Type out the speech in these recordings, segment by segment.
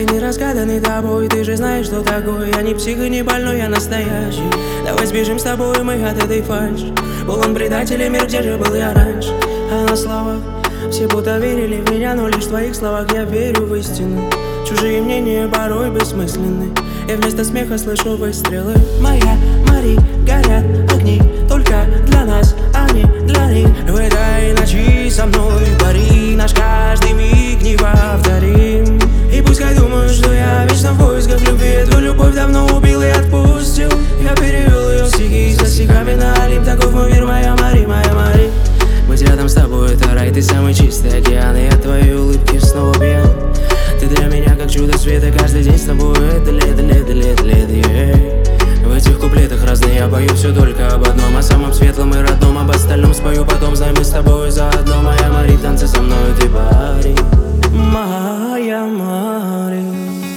загадкой, не разгаданный тобой. Ты же знаешь, что такое. Я не псих и не больной, я настоящий. Давай сбежим с тобой мы от этой фальши. Полон предателей мир, где же был я раньше? А на словах все будто верили в меня, но лишь в твоих словах я верю в истину. Чужие мнения порой бессмысленны. Я вместо смеха слышу выстрелы. Моя Мари, горят огни только для нас, а не для них. В этой ночи со мной пари, наш каждый миг не повторим. И пускай думают, что я вечно в поисках любви. Эту любовь давно убил и отпустил. Я перевел ее стихи со стихами на Олимп. Таков мой мир, моя Мари, моя Мари. Быть рядом с тобой это рай, ты самый чистый океан. И от твоей улыбки снова пьян. Ты для меня как чудо света, каждый день с тобой это лето, лето, лето, лето, yeah. В этих куплетах разные я пою все только об одном, о самом светлом и родном. Об остальном спою потом, знай, мы с тобой заодно. Моя Мари, в танце со мной ты пари. Моя Мари,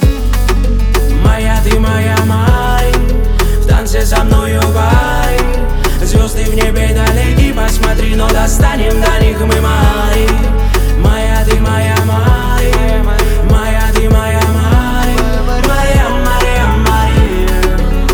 моя ты, моя Мари, в танце со мною пари. Звезды в небе далеки, посмотри, но достанем до них мы, Мари. Моя ты, моя Мари, моя ты, моя Мари, моя Мария, Мария.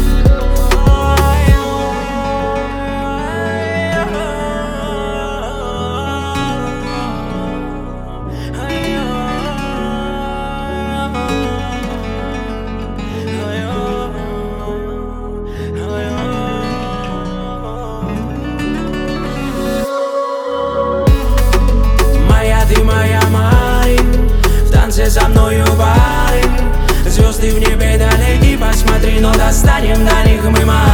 Ты моя Мари, в танце со мною пари. Звезды в небе далеки, посмотри, но достанем до них мы, Мари.